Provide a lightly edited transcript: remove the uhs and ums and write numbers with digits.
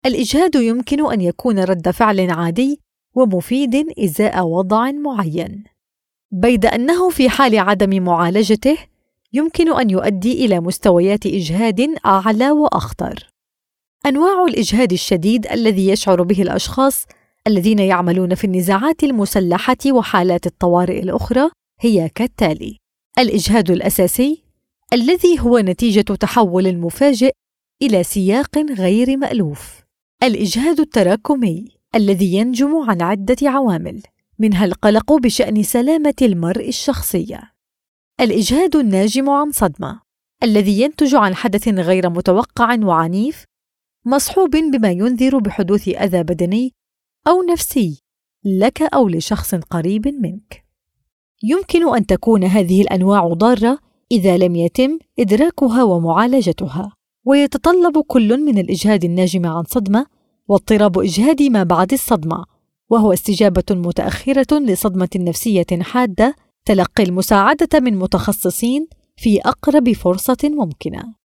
الإجهاد يمكن أن يكون رد فعل عادي ومفيد إزاء وضع معين، بيد أنه في حال عدم معالجته يمكن أن يؤدي إلى مستويات إجهاد أعلى وأخطر. أنواع الإجهاد الشديد الذي يشعر به الأشخاص الذين يعملون في النزاعات المسلحة وحالات الطوارئ الأخرى هي كالتالي: الإجهاد الأساسي، الذي هو نتيجة تحول مفاجئ إلى سياق غير مألوف. الإجهاد التراكمي، الذي ينجم عن عدة عوامل، منها القلق بشأن سلامة المرء الشخصية. الإجهاد الناجم عن صدمة، الذي ينتج عن حدث غير متوقع وعنيف مصحوب بما ينذر بحدوث أذى بدني أو نفسي لك أو لشخص قريب منك. يمكن أن تكون هذه الأنواع ضارة إذا لم يتم إدراكها ومعالجتها، ويتطلب كل من الإجهاد الناجم عن صدمة واضطراب إجهاد ما بعد الصدمة، وهو استجابة متأخرة لصدمة نفسية حادة، تلقي المساعدة من متخصصين في أقرب فرصة ممكنة.